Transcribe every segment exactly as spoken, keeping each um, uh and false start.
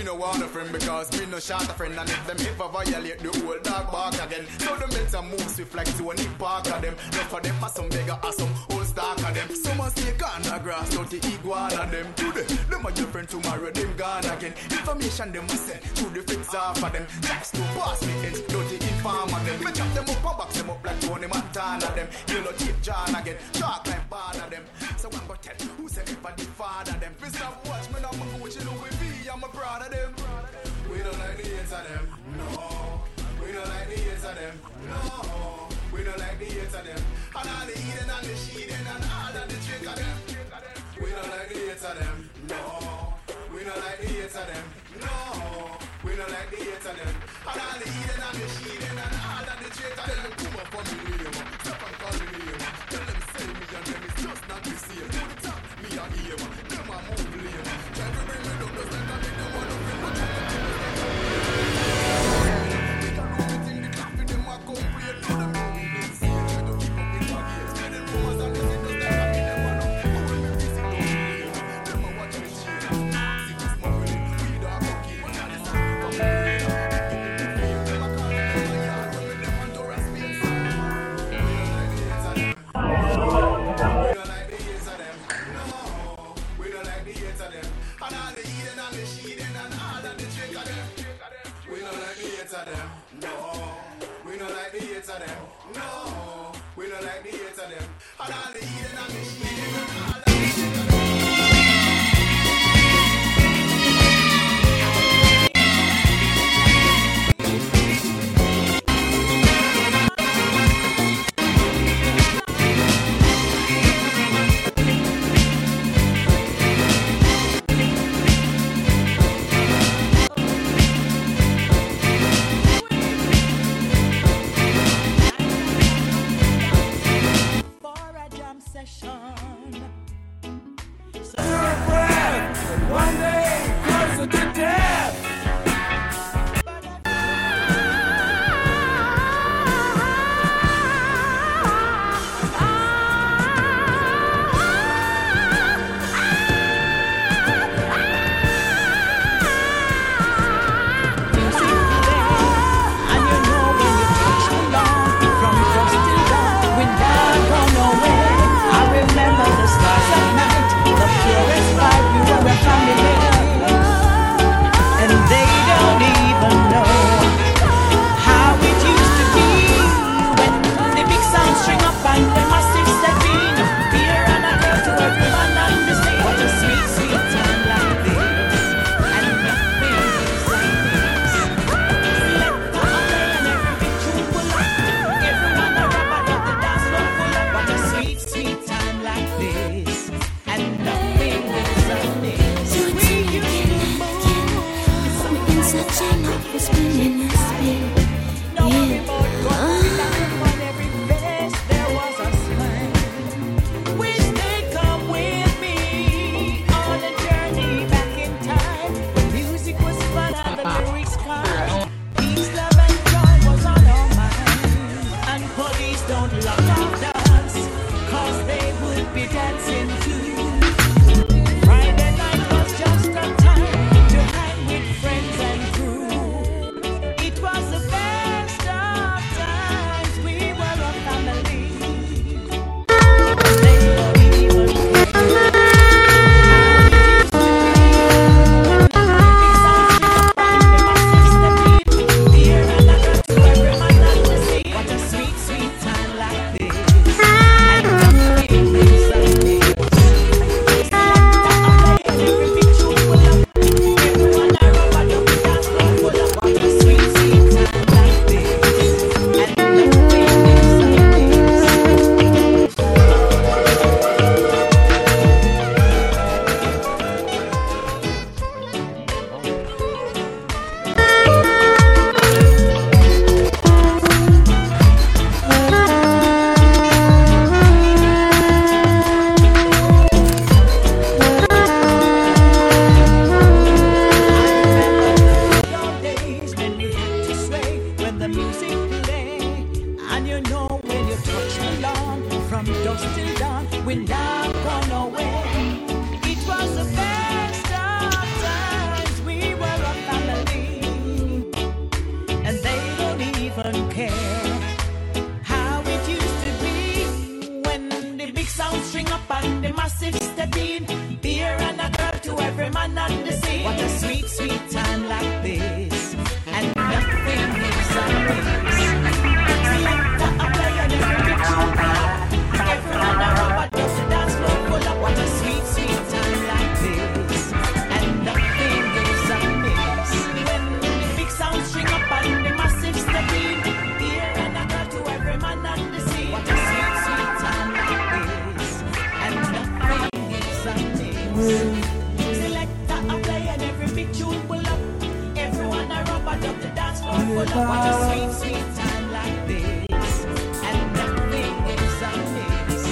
no want a friend because me no shot a friend. And if them ever violate the old dog bark again. So them better move swift like Tony Park of them. Not for them, as some beggar, as some old stock of them. Some a snake on the grass, don't the iguana them. Today, them are your friend, tomorrow them gone again. Information them we send to the fix off of them. Jacks to pass me ends, don't the inform of them. Me chop them up and box them up like Tony Montana them. Yellow tape John again, shark like bad of them. So I'm gonna tell who said it but the father them. Fist up watch me, I'm a Gucci Louis V, I'm a proud of them. We don't like the hits of them, no. We don't like the hits of them, no. We don't like the hits of them. And all the eating and the sheeting and all of the trick of them. We don't like the hits of them, no. We don't like the hits of them, no. We don't like the hits of them. And all the eating and the sheeting and all of the trick of them. Tell them come up on me name, step and call me name. Tell them say me and them is just not the same. To the top, me a aim, them a move lame. Try to bring me down just like I make them want to bring my children. We can do it in the coffee, them a complain. To them know me been seen, try to keep up with my games. Tell them rumors and listen just like I make them want to cool me visit down the lane. Them a watch me cheer. See this smuggling, weed or cocaine. But now this time we come in. Them a call them in my yard, when me them on Torah Spain. We don't like the hits of them. No, we don't like the hits of them. And all the eating and the sheeting and all of the trick of them. We don't like the hits of them. No, we don't like the hits of them. No, we don't like the hits of them. And all the eating and the sheeting and all of the trick of them. every big tune pull up. Everyone a rub and up the dance floor full up. What a sweet, sweet time like this. And nothing is amiss.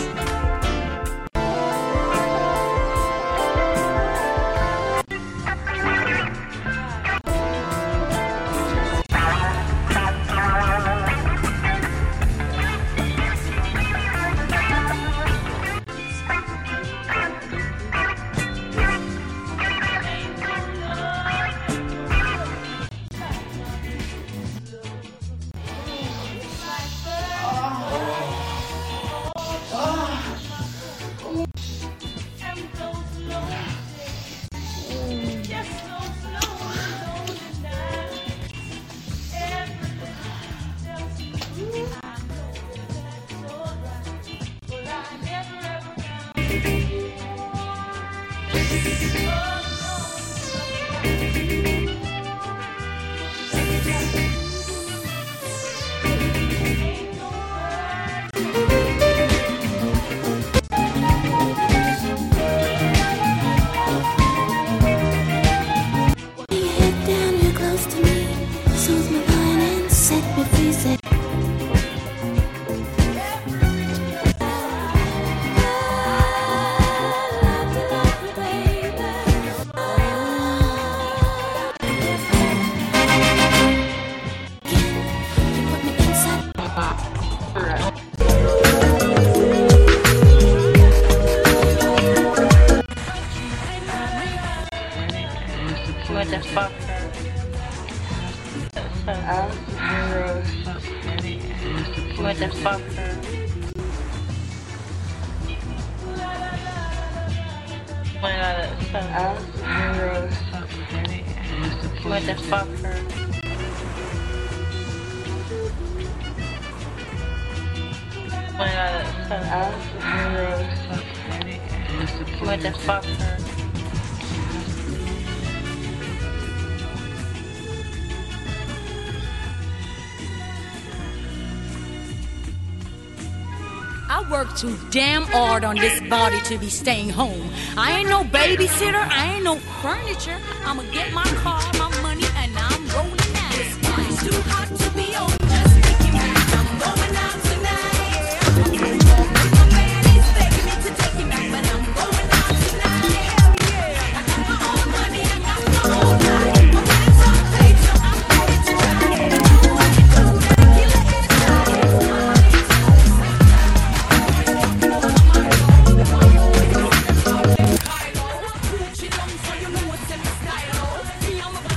What the fuck? What the fuck? What the fuck? What the fuck? I work too damn hard on this body to be staying home. I ain't no babysitter, I ain't no furniture. I'ma get my car, my money, and I'm rolling out. It's too hot to be on. Just thinking back, I'm going out tonight. My man is begging me to take him back, but I'm going out tonight. Hell yeah. I got my own money, I got my own life. My man's on plate, so I'm ready to try it. I want to do that, kill it inside. She long so you know what's in the style. Me, I'm a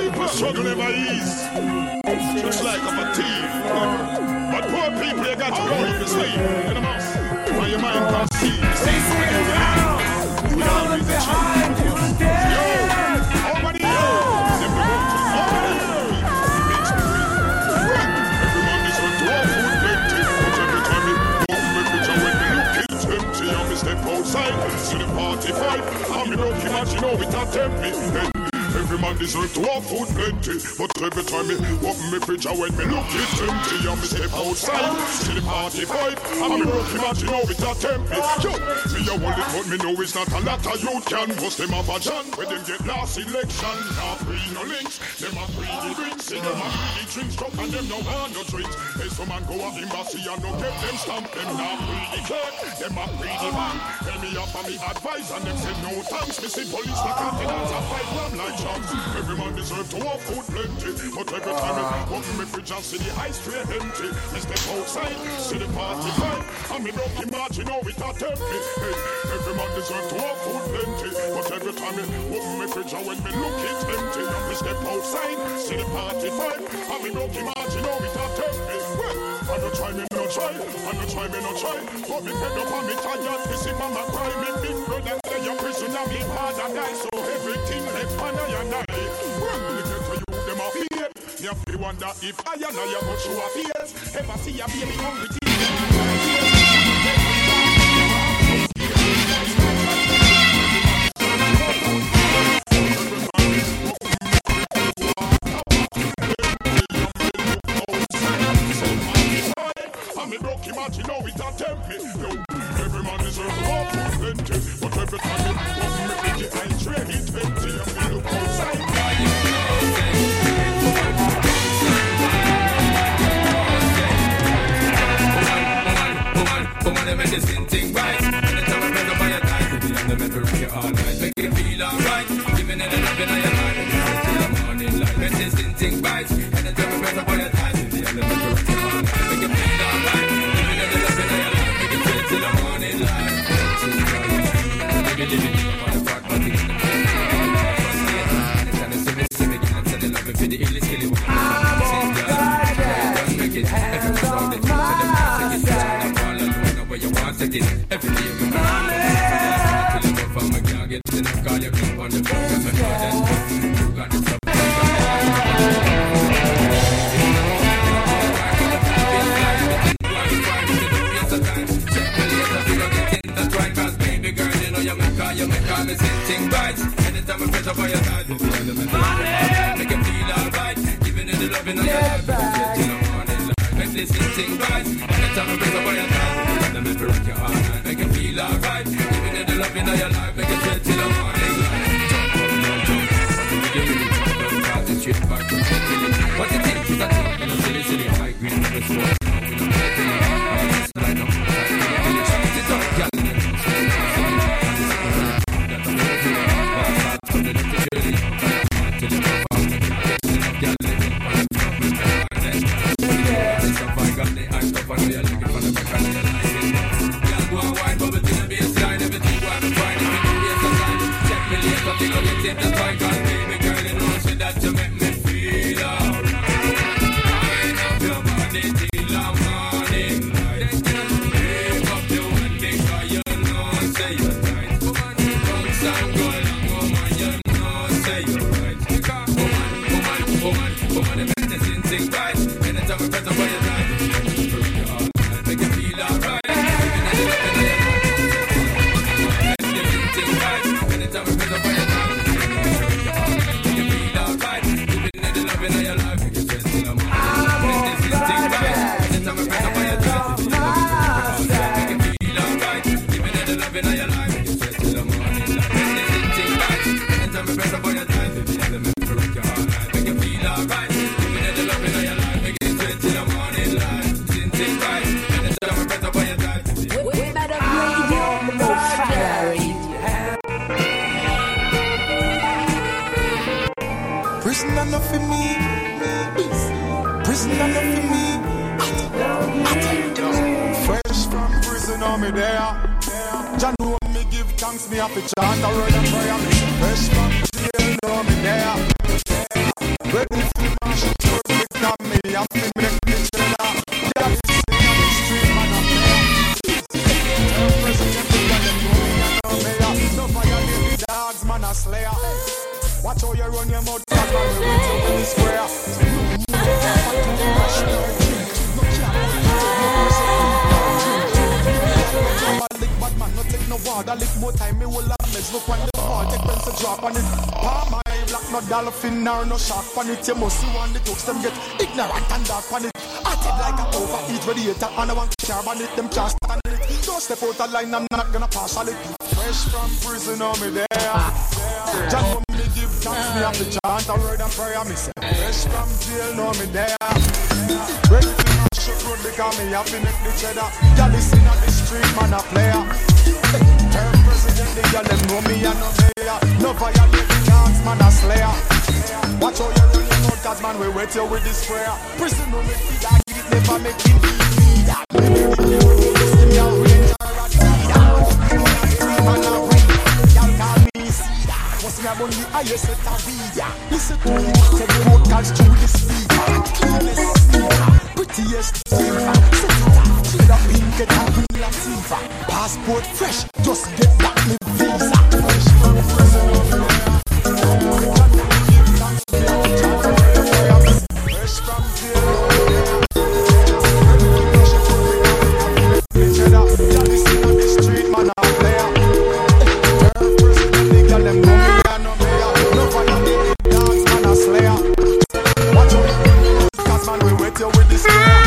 people struggle never ease. Just like a fatigue. But poor people, they got to go in the sleep. In the mouth. When your mind can't see. See, so when you believe. We all read the truth. Yo, over the yo. Them the road to over the yo. It makes me real. Every man is on to our food plenty. But every time we open my picture when we look it's empty. And we step outside. See the party fight. And me broke him out, you know, it a tempt me. Hey. Every man deserve to have food plenty. But every time me open me picture when me look it's empty. And me step outside, see the party vibe. And me broke him out, you know it a tempt me. Yo, me a hold it but me know it's not a lot of youth can bust them up a chant. When them get last election, not free no links. Them a free the drinks, see them a free the drinks. Drop and them no want no drinks. Hey, some man go a embassy and no get them stamp. Them not free the clerk, them a free the bank. Tell me up and me advice and them say no thanks. Me see police like confidence and fight ram like every man deserve to have food plenty. But every time I open my fridge and see the high street empty, I step outside, see the party fight, and me broke imagine how it a tempt me. Hey, every man deserve to have food plenty. But every time I open my fridge and when me look it's empty, I step outside, see the party fight, and me broke imagine how it a tempt me. Well, I no try, me no try, I no try, me no try. But me head up and me tired, me see mama cry, me big brother say your prison and me hard and die, so everything left on I and I. Well, me get for you, them a fear. Me a feel wonder if I and I am much you a fears. Ever see a baby hungry teeth? Me broke him out, you know it a tempt me. Yo, every man deserves to have food plenty. But every time me open me fridge, I trade it empty. And me look outside. Woman, them medicine thing right. Anytime I bring up on your time, baby, I'm the mental rock you all night. Make you feel alright. Giving it a love in your life. Till the morning light. Medicine thing right. Anytime I bring up on your time, baby, I'm the mental rock you all night. Make you feel alright. Giving it a love in your life. Make you feel till the morning light. Baby, living on the park, but it's not. Anytime you see me, see me, can't send the love for the illest killing. I'm alright. Make it. Everyone's on the truth and the music is where you want to get every day we go. Till you go from a can't get enough. Call your club on the phone. Cause I know that you got the stuff. Baby girl, you know you make her, you make her me sitting right. Anytime I press up on your side, you'll be on the mental. Make you feel alright. Giving it the love in your life. Till the morning light. Make this thing right. Anytime I press up on your side, the mental rock your all night. Make you feel alright. Giving it the love in your life. Make you sweat till the morning light. Jump up, jump up. Something you really jump up. Cause it's straight back to the feeling. What you think is a talk in a silly, silly high green. Never swore. We don't get it. I'm just like no. It's a talk, y'all. have to make the cheddar. Yeah, this is the street man of player. President, you got them going and no mayor. No violate the dogs, man a slayer. Watch how you run your mouth, cause man we wait till when it's square. Bad man, no take no water, lick more time, me will have mess. Look on the ball, take them to drop on it. Palm eye, black, no dolphin, nor no shark on it. You must see one, the talks them get ignorant and dark on it. I take like a overeat radiator, and I want to share on it, them can't stand it. Don't step out of line, I'm not gonna pass on it. Fresh from prison, on me there. John, when me give thanks, me have to chant a word of prayer, me say. Fresh from jail, know me there. Ready to mash up road, because me have to make the cheddar. Y'all listen on the street, man a player. Term president, the y'all them know me and no mayor. No violate the dogs, man a slayer. Watch how you run your mouth, cause man we wait you with this prayer. Prison no make me dog, it never make me need that. Me make it new, listen me a ranger a teeter. Man a ring, y'all call me Cedar. What's me about the highest set of video? Listen to me, take the road calls through the speaker. Cleanest sneaker, prettiest silver. Set it up, clear up pink, get a green Latifah. Passport fresh, just get back me visa. Fresh from prison, fresh from jail. Y'all listen on the street, man a player. Term president, the girl them know me and no mayor. No violate the dogs, man a slayer. Watch out, cause man we wait you with this prayer.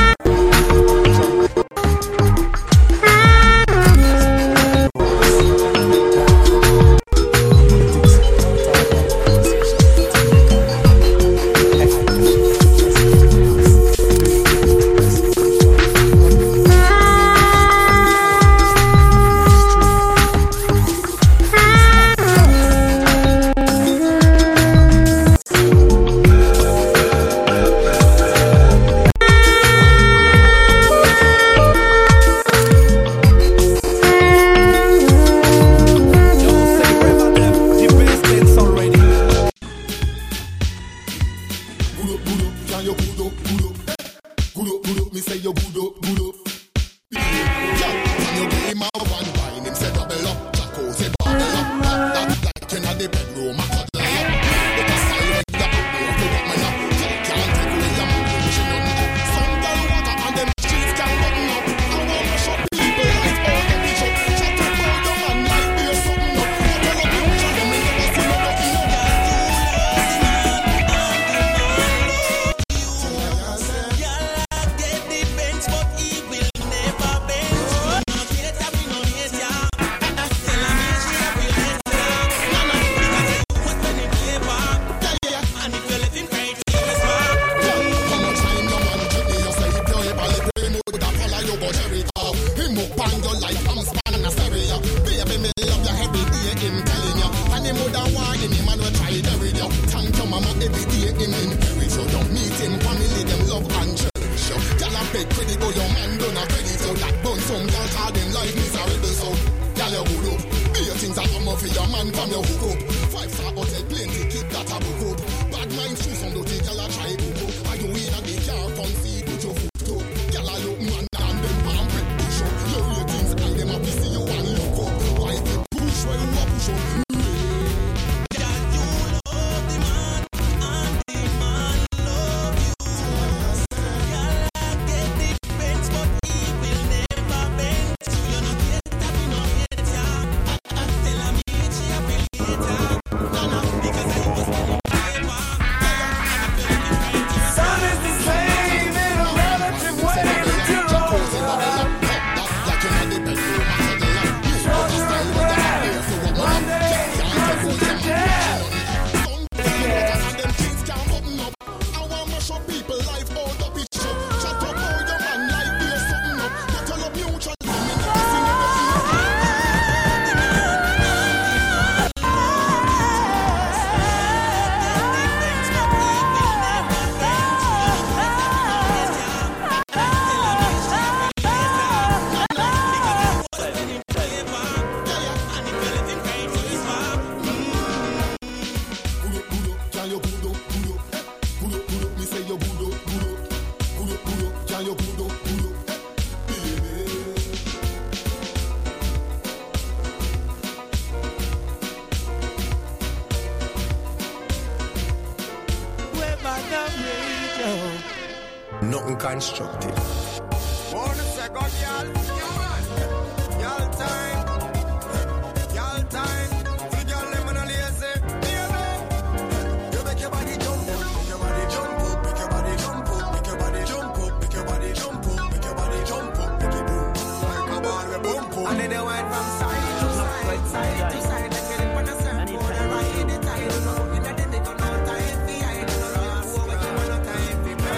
on the radio. Nothing constructive. One second, y'all. Y'all time. Y'all time. See y'all lemon and lazy. You make your body jump up, make your body jump up, make your body jump up, make your body jump up, make your body jump up, make your body jump up, make it boom. Like a ball with boom boom. And then they went from side to side, side to side. Like it on the surfboard, I ride the tide. You know, in the day they got no time for you. You know, you know what you want, no time for me.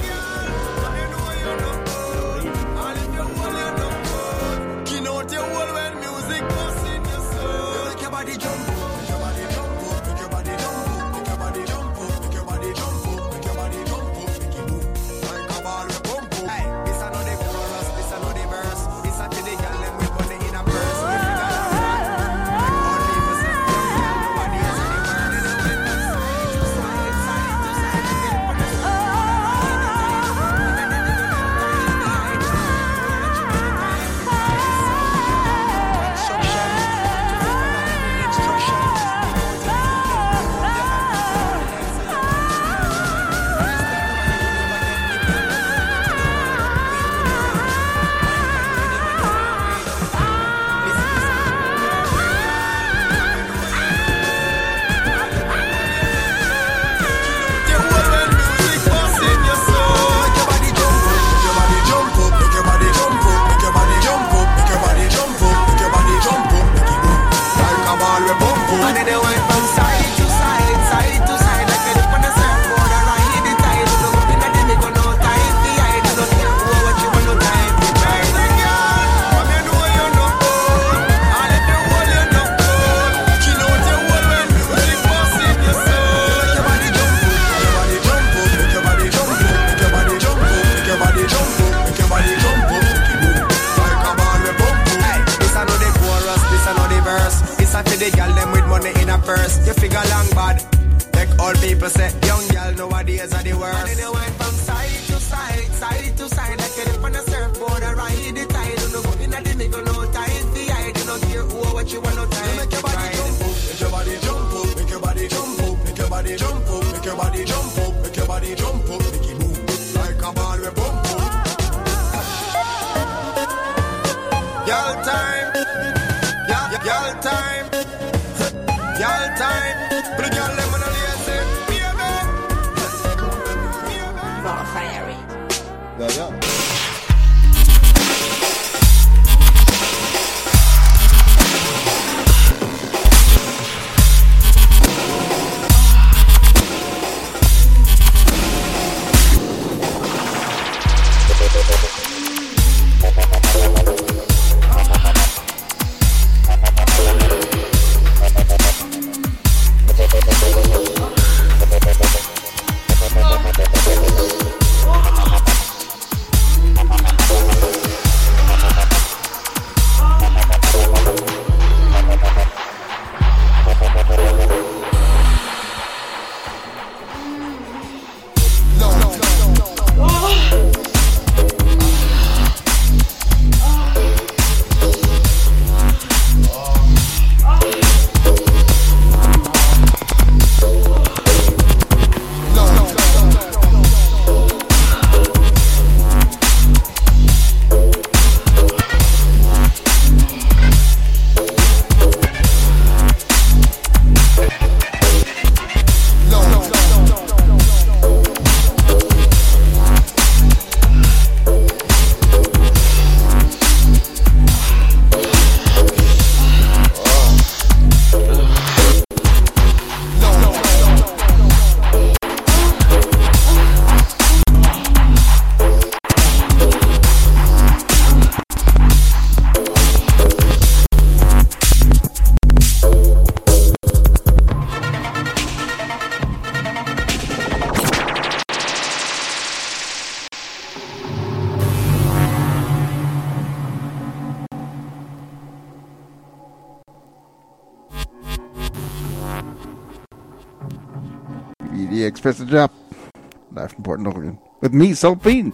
The Express Drop, live from Portland, Oregon, with me, Soul Fiend.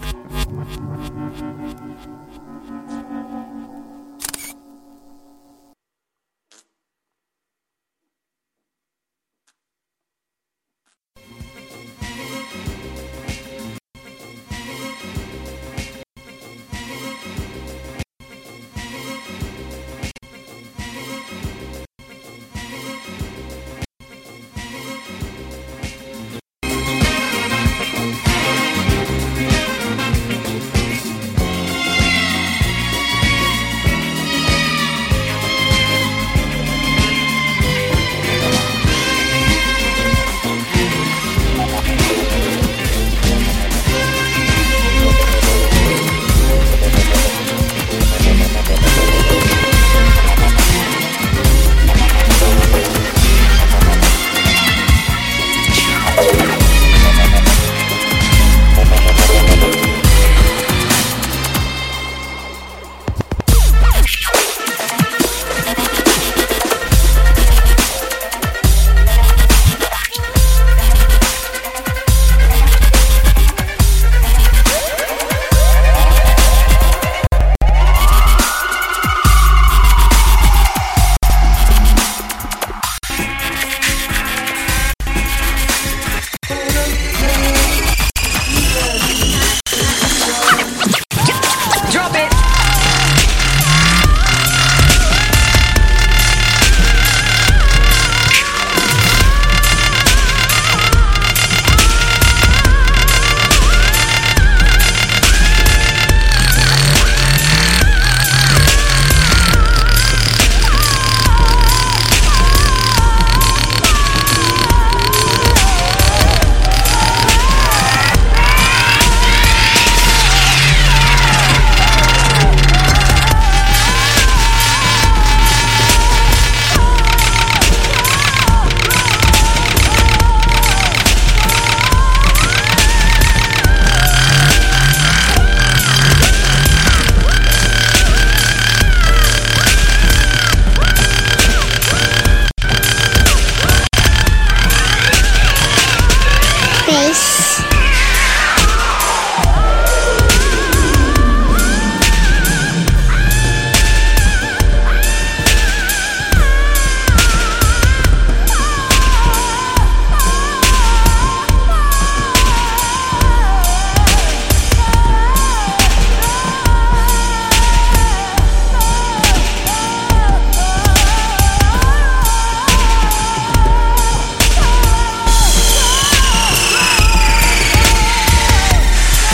Yes.